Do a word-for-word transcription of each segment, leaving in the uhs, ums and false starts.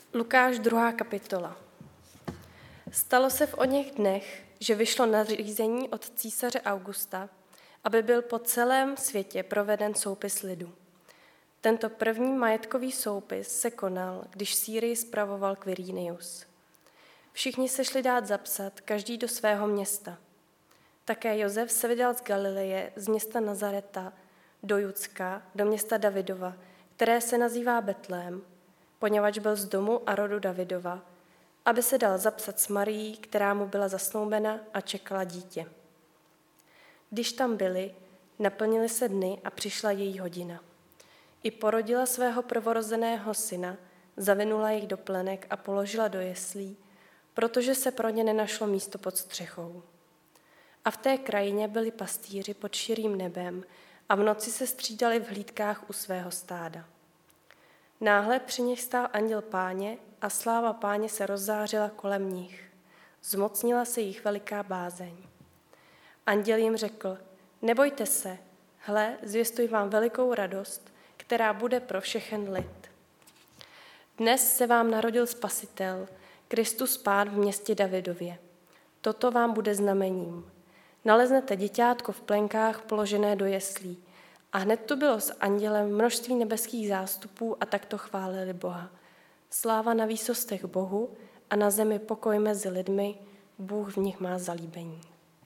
Lukáš druhá kapitola. Stalo se v oněch dnech, že vyšlo nařízení od císaře Augusta, aby byl po celém světě proveden soupis lidu. Tento první majetkový soupis se konal, když Sýrii spravoval Quirinius. Všichni se šli dát zapsat, každý do svého města. Také Josef se vydal z Galileje, z města Nazareta, do Judska, do města Davidova, které se nazývá Betlém, poněvadž byl z domu a rodu Davidova, aby se dal zapsat s Marií, která mu byla zasnoubena a čekala dítě. Když tam byli, naplnily se dny a přišla její hodina. I porodila svého prvorozeného syna, zavinula jej do plenek a položila do jeslí, protože se pro ně nenašlo místo pod střechou. A v té krajině byli pastýři pod širým nebem a v noci se střídali v hlídkách u svého stáda. Náhle při nich stál anděl Páně a sláva Páně se rozzářila kolem nich. Zmocnila se jich veliká bázeň. Anděl jim řekl, nebojte se, hle, zvěstuji vám velikou radost, která bude pro všechen lid. Dnes se vám narodil Spasitel, Kristus Pán v městě Davidově. Toto vám bude znamením. Naleznete děťátko v plenkách položené do jeslí. A hned tu bylo s andělem množství nebeských zástupů a takto chválili Boha. Sláva na výsostech Bohu a na zemi pokoj mezi lidmi, Bůh v nich má zalíbení.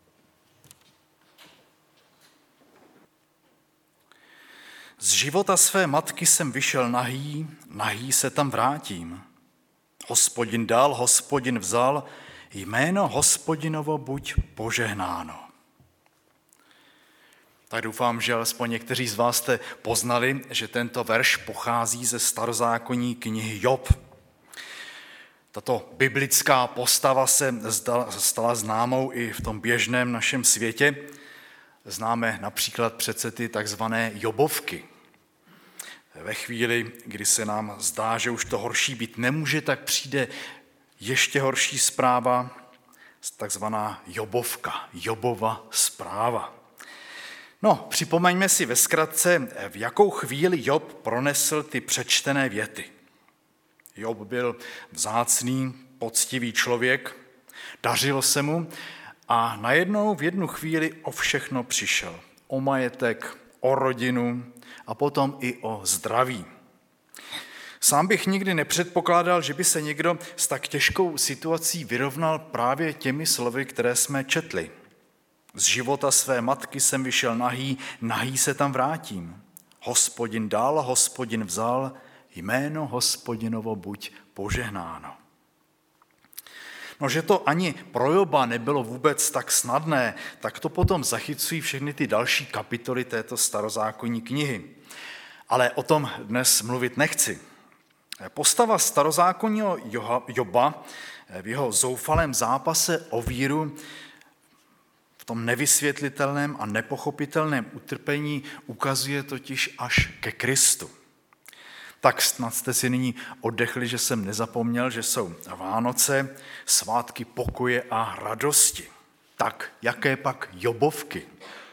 Z života své matky jsem vyšel nahý, nahý se tam vrátím. Hospodin dal, Hospodin vzal, jméno Hospodinovo buď požehnáno. Tak doufám, že alespoň někteří z vás jste poznali, že tento verš pochází ze starozákonní knihy Job. Tato biblická postava se stala známou i v tom běžném našem světě. Známe například přece ty takzvané Jobovky. Ve chvíli, kdy se nám zdá, že už to horší být nemůže, tak přijde ještě horší zpráva, takzvaná Jobovka, Jobova zpráva. No, připomeňme si ve zkratce, v jakou chvíli Job pronesl ty přečtené věty. Job byl vzácný, poctivý člověk, dařilo se mu a najednou v jednu chvíli o všechno přišel. O majetek, o rodinu a potom i o zdraví. Sám bych nikdy nepředpokládal, že by se někdo s tak těžkou situací vyrovnal právě těmi slovy, které jsme četli. Z života své matky jsem vyšel nahý, nahý se tam vrátím. Hospodin dal, Hospodin vzal, jméno Hospodinovo buď požehnáno. No, že to ani pro Joba nebylo vůbec tak snadné, tak to potom zachycují všechny ty další kapitoly této starozákonní knihy. Ale o tom dnes mluvit nechci. Postava starozákonního Joba v jeho zoufalém zápase o víru, v tom nevysvětlitelném a nepochopitelném utrpení ukazuje totiž až ke Kristu. Tak snad jste si nyní oddechli, že jsem nezapomněl, že jsou Vánoce, svátky pokoje a radosti. Tak jaké pak Jobovky?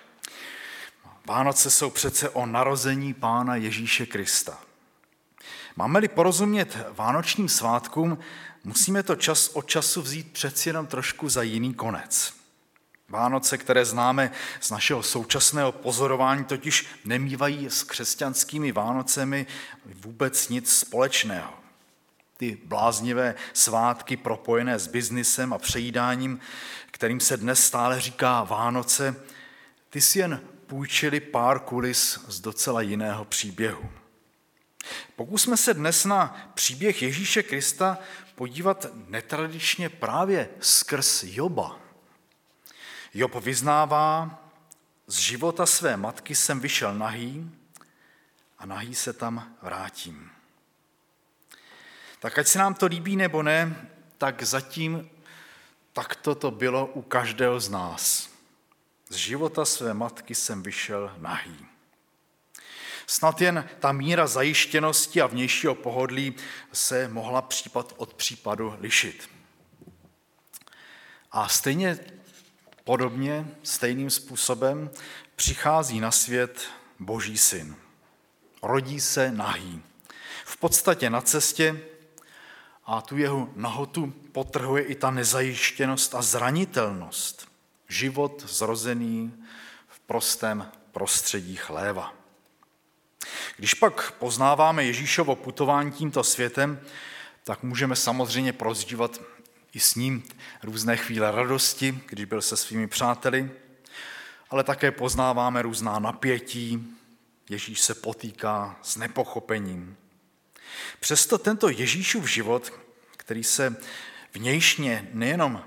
Vánoce jsou přece o narození Pána Ježíše Krista. Máme-li porozumět vánočním svátkům, musíme to čas od času vzít přeci jenom trošku za jiný konec. Vánoce, které známe z našeho současného pozorování, totiž nemívají s křesťanskými Vánocemi vůbec nic společného. Ty bláznivé svátky propojené s biznisem a přejídáním, kterým se dnes stále říká Vánoce, ty si jen půjčili pár kulis z docela jiného příběhu. Pokusme se dnes na příběh Ježíše Krista podívat netradičně právě skrz Joba. Job vyznává, z života své matky jsem vyšel nahý a nahý se tam vrátím. Tak ať se nám to líbí nebo ne, tak zatím takto to bylo u každého z nás. Z života své matky jsem vyšel nahý. Snad jen ta míra zajištěnosti a vnějšího pohodlí se mohla případ od případu lišit. A stejně podobně, stejným způsobem přichází na svět Boží syn. Rodí se nahý. V podstatě na cestě A tu jeho nahotu podtrhuje i ta nezajištěnost a zranitelnost. Život zrozený v prostém prostředí chléva. Když pak poznáváme Ježíšovo putování tímto světem, tak můžeme samozřejmě prožívat i s ním různé chvíle radosti, když byl se svými přáteli, ale také poznáváme různá napětí. Ježíš se potýká s nepochopením. Přesto tento Ježíšův život, který se vnějšně nejenom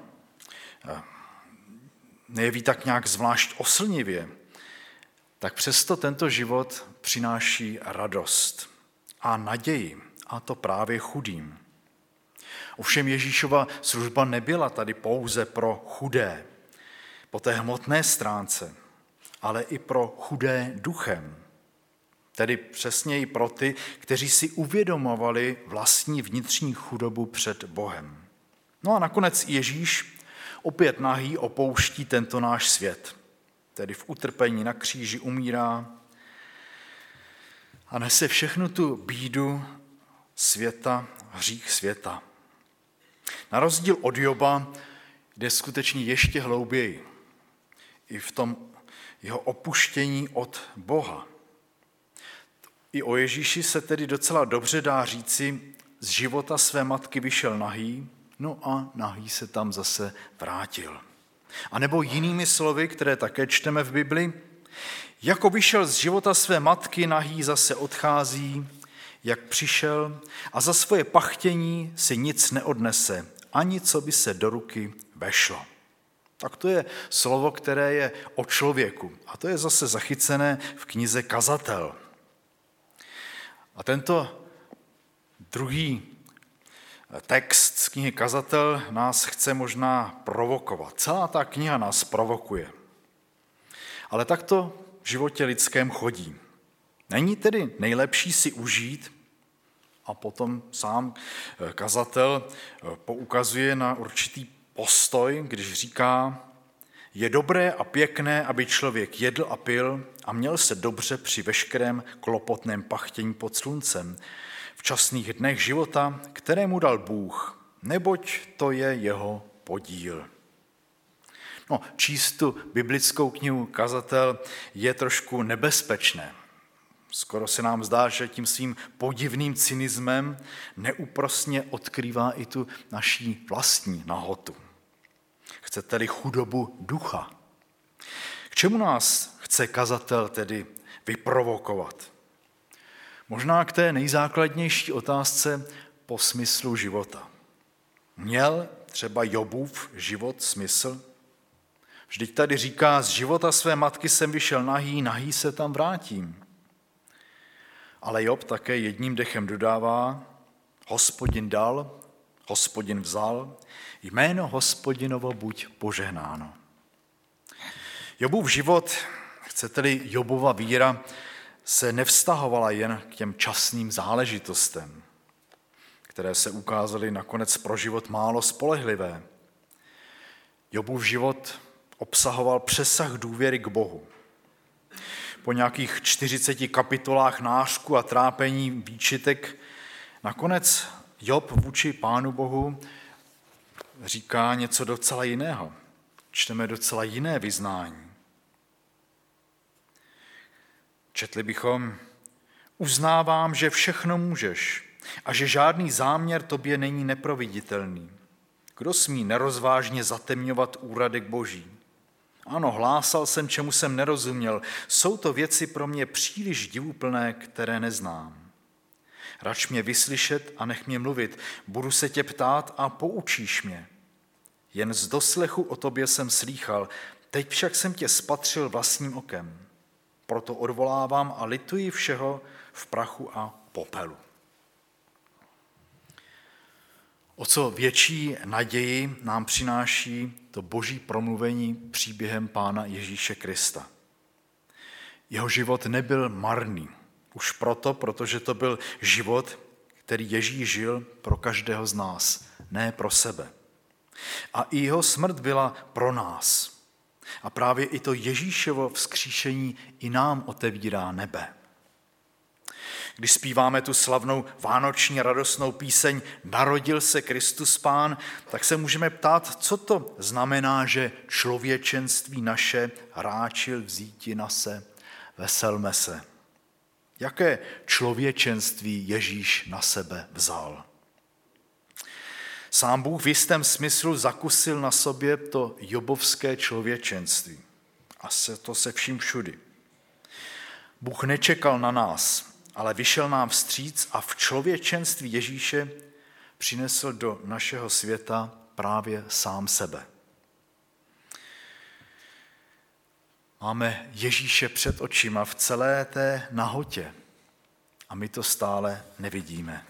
nejeví tak nějak zvlášť oslnivě, tak přesto tento život přináší radost a naději, a to právě chudým. Ovšem Ježíšova služba nebyla tady pouze pro chudé, po té hmotné stránce, ale i pro chudé duchem. Tedy přesněji pro ty, kteří si uvědomovali vlastní vnitřní chudobu před Bohem. No a nakonec Ježíš opět nahý opouští tento náš svět. Tedy v utrpení na kříži umírá a nese všechnu tu bídu světa, hřích světa. Na rozdíl od Joba jde skutečně ještě hlouběji. I v tom jeho opuštění od Boha. I o Ježíši se tedy docela dobře dá říci, z života své matky vyšel nahý, no a nahý se tam zase vrátil. A nebo jinými slovy, které také čteme v Bibli, jako vyšel z života své matky, nahý zase odchází, jak přišel, a za svoje pachtění si nic neodnese, ani co by se do ruky vešlo. Tak to je slovo, které je o člověku. A to je zase zachycené v knize Kazatel. A tento druhý text z knihy Kazatel nás chce možná provokovat. Celá ta kniha nás provokuje. Ale tak to v životě lidském chodí. Není tedy nejlepší si užít, a potom sám kazatel poukazuje na určitý postoj, když říká, je dobré a pěkné, aby člověk jedl a pil a měl se dobře při veškerém klopotném pachtění pod sluncem, v časných dnech života, které mu dal Bůh, neboť to je jeho podíl. No, číst tu biblickou knihu Kazatel je trošku nebezpečné. Skoro se nám zdá, že tím svým podivným cynismem neúprosně odkrývá i tu naší vlastní nahotu. Chcete-li chudobu ducha. K čemu nás chce kazatel tedy vyprovokovat? Možná k té nejzákladnější otázce po smyslu života. Měl třeba Jobův život smysl? Vždyť tady říká, z života své matky jsem vyšel nahý, nahý se tam vrátím. Ale Job také jedním dechem dodává, Hospodin dal, Hospodin vzal, jméno Hospodinovo buď požehnáno. Jobův život, chcete-li Jobova víra, se nevztahovala jen k těm časným záležitostem, které se ukázaly nakonec pro život málo spolehlivé. Jobův život obsahoval přesah důvěry k Bohu. Po nějakých čtyřiceti kapitolách nářku a trápení výčitek nakonec Job vůči Pánu Bohu říká něco docela jiného. Čteme docela jiné vyznání. Četli bychom, uznávám, že všechno můžeš a že žádný záměr tobě není neproviditelný. Kdo smí nerozvážně zatemňovat úradek Boží? Ano, hlásal jsem, čemu jsem nerozuměl. Jsou to věci pro mě příliš divuplné, které neznám. Rač mě vyslyšet a nech mě mluvit. Budu se tě ptát a poučíš mě. Jen z doslechu o tobě jsem slýchal, teď však jsem tě spatřil vlastním okem. Proto odvolávám a lituji všeho v prachu a popelu. O co větší naději nám přináší to boží promluvení příběhem Pána Ježíše Krista. Jeho život nebyl marný. Už proto, protože to byl život, který Ježíš žil pro každého z nás, ne pro sebe. A i jeho smrt byla pro nás. A právě i to Ježíšovo vzkříšení i nám otevírá nebe. Když zpíváme tu slavnou vánoční radostnou píseň Narodil se Kristus Pán, tak se můžeme ptát, co to znamená, že člověčenství naše ráčil vzíti na se, veselme se. Jaké člověčenství Ježíš na sebe vzal? Sám Bůh v jistém smyslu zakusil na sobě to jobovské člověčenství. A se to se vším všudy. Bůh nečekal na nás, ale vyšel nám vstříc a v člověčenství Ježíše přinesl do našeho světa právě sám sebe. Máme Ježíše před očima v celé té nahotě a my to stále nevidíme.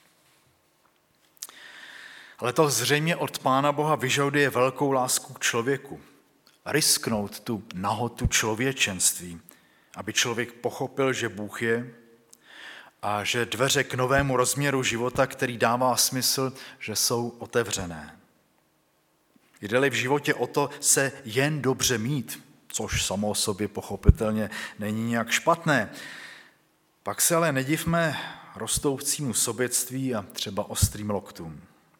Ale to zřejmě od Pána Boha vyžaduje velkou lásku k člověku. Risknout tu nahotu člověčenství, aby člověk pochopil, že Bůh je a že dveře k novému rozměru života, který dává smysl, že jsou otevřené. Jde-li v životě o to se jen dobře mít, což samo o sobě pochopitelně není nějak špatné, pak se ale nedivme rostoucímu sobectví a třeba ostrým loktům.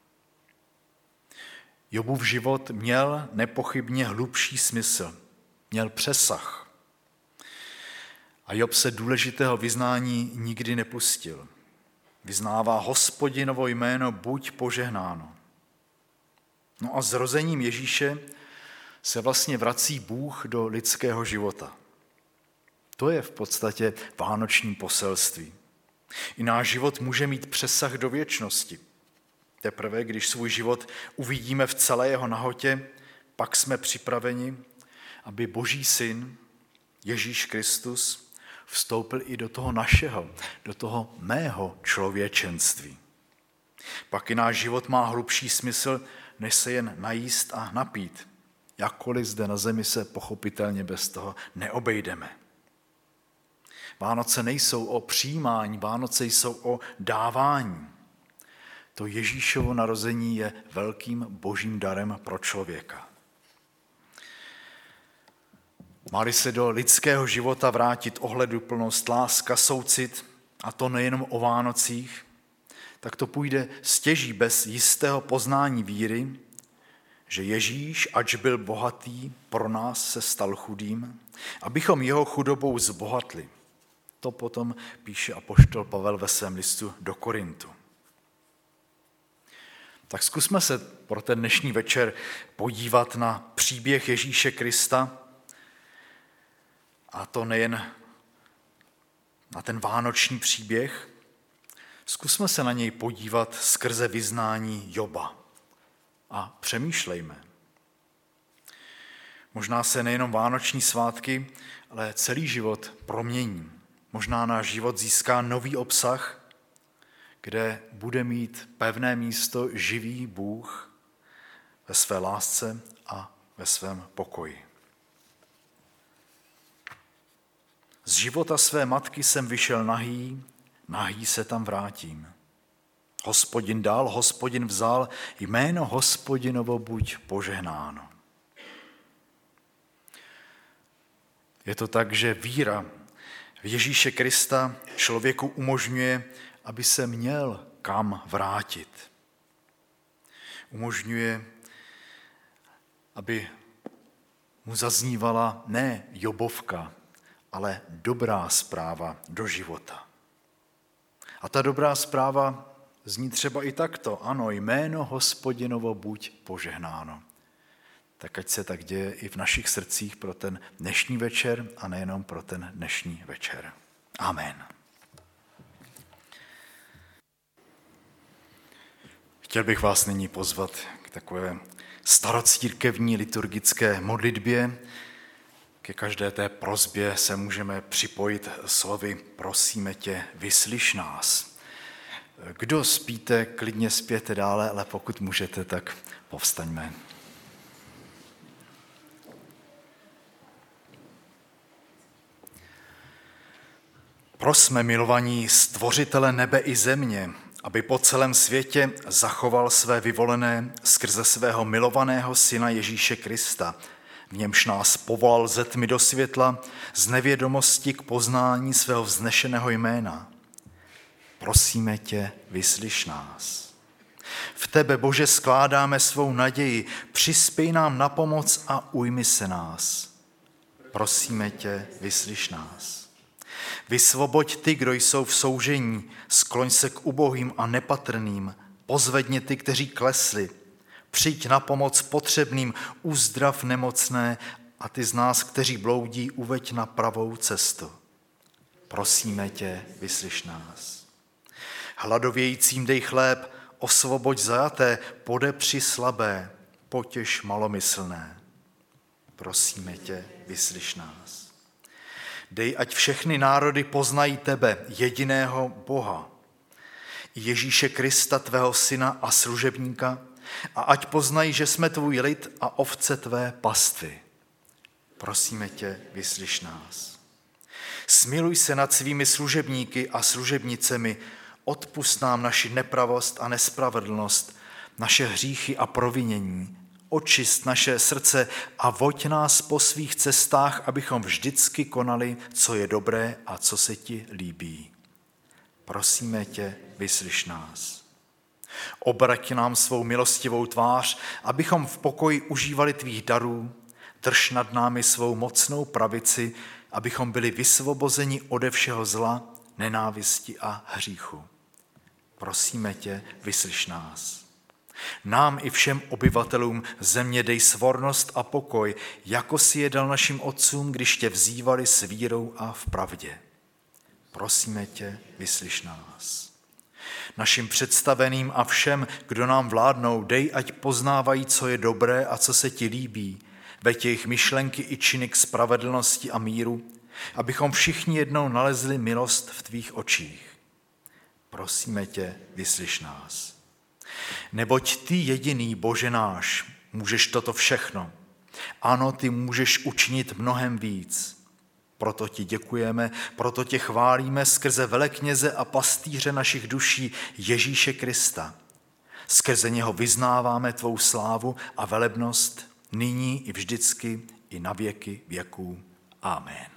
Jobův život měl nepochybně hlubší smysl, měl přesah. A Job se důležitého vyznání nikdy nepustil. Vyznává Hospodinovo jméno, buď požehnáno. No a zrozením Ježíše se vlastně vrací Bůh do lidského života. To je v podstatě vánoční poselství. I náš život může mít přesah do věčnosti. Teprve, když svůj život uvidíme v celé jeho nahotě, pak jsme připraveni, aby Boží syn, Ježíš Kristus, vstoupil i do toho našeho, do toho mého člověčenství. Pak i náš život má hlubší smysl, než se jen najíst a napít. Jakkoliv zde na zemi se pochopitelně bez toho neobejdeme. Vánoce nejsou o přijímání, Vánoce jsou o dávání. To Ježíšovo narození je velkým božím darem pro člověka. Má-li se do lidského života vrátit ohleduplnost, láska, soucit, a to nejenom o Vánocích, tak to půjde stěží bez jistého poznání víry, že Ježíš, ač byl bohatý, pro nás se stal chudým, abychom jeho chudobou zbohatli. To potom píše apoštol Pavel ve svém listu do Korintu. Tak zkusme se pro ten dnešní večer podívat na příběh Ježíše Krista, a to nejen na ten vánoční příběh, zkusme se na něj podívat skrze vyznání Joba a přemýšlejme. Možná se nejenom vánoční svátky, ale celý život promění. Možná náš život získá nový obsah, kde bude mít pevné místo živý Bůh ve své lásce a ve svém pokoji. Z života své matky jsem vyšel nahý, nahý se tam vrátím. Hospodin dal, Hospodin vzal, jméno Hospodinovo buď požehnáno. Je to tak, že víra v Ježíše Krista člověku umožňuje, aby se měl kam vrátit. Umožňuje, aby mu zaznívala ne Jobovka, ale dobrá zpráva do života. A ta dobrá zpráva zní třeba i takto. Ano, jméno Hospodinovo buď požehnáno. Tak ať se tak děje i v našich srdcích pro ten dnešní večer a nejenom pro ten dnešní večer. Amen. Chtěl bych vás nyní pozvat k takové starocírkevní liturgické modlitbě. Ke každé té prosbě se můžeme připojit slovy prosíme tě, vyslyš nás. Kdo spíte, klidně spěte dále, ale pokud můžete, tak povstaňme. Prosme, milovaní Stvořitele nebe i země, aby po celém světě zachoval své vyvolené skrze svého milovaného Syna Ježíše Krista, v němž nás povolal ze tmy do světla, z nevědomosti k poznání svého vznešeného jména, Prosíme tě, vyslyš nás. V tebe, Bože, skládáme svou naději, přispěj nám na pomoc a ujmi se nás. Prosíme tě, vyslyš nás. Vysvoboď ty, kdo jsou v soužení, skloň se k ubohým a nepatrným, pozvedni ty, kteří klesli, přijď na pomoc potřebným, uzdrav nemocné a ty z nás, kteří bloudí, uveď na pravou cestu. Prosíme tě, vyslyš nás. Hladovějícím dej chléb, osvoboď zajaté, podepři slabé, potěš malomyslné. Prosíme tě, vyslyš nás. Dej, ať všechny národy poznají tebe, jediného Boha, Ježíše Krista, tvého syna a služebníka, a ať poznají, že jsme tvůj lid a ovce tvé pastvy. Prosíme tě, vyslyš nás. Smiluj se nad svými služebníky a služebnicemi, odpusť nám naši nepravost a nespravedlnost, naše hříchy a provinění, očist naše srdce a voď nás po svých cestách, abychom vždycky konali, co je dobré a co se ti líbí. Prosíme tě, vyslyš nás. Obrať nám svou milostivou tvář, abychom v pokoji užívali tvých darů, drž nad námi svou mocnou pravici, abychom byli vysvobozeni ode všeho zla, nenávisti a hříchu. Prosíme tě, vyslyš nás. Nám i všem obyvatelům země dej svornost a pokoj, jako si je dal našim otcům, když tě vzývali s vírou a v pravdě. Prosíme tě, vyslyš nás. Našim představeným a všem, kdo nám vládnou, dej, ať poznávají, co je dobré a co se ti líbí, veď jejich myšlenky i činy k spravedlnosti a míru, abychom všichni jednou nalezli milost v tvých očích. Prosíme tě, vyslyš nás. Neboť ty jediný, Bože náš, můžeš toto všechno. Ano, ty můžeš učinit mnohem víc. Proto ti děkujeme, proto tě chválíme skrze velekněze a pastýře našich duší Ježíše Krista. Skrze něho vyznáváme tvou slávu a velebnost, nyní i vždycky, i na věky věků. Amen.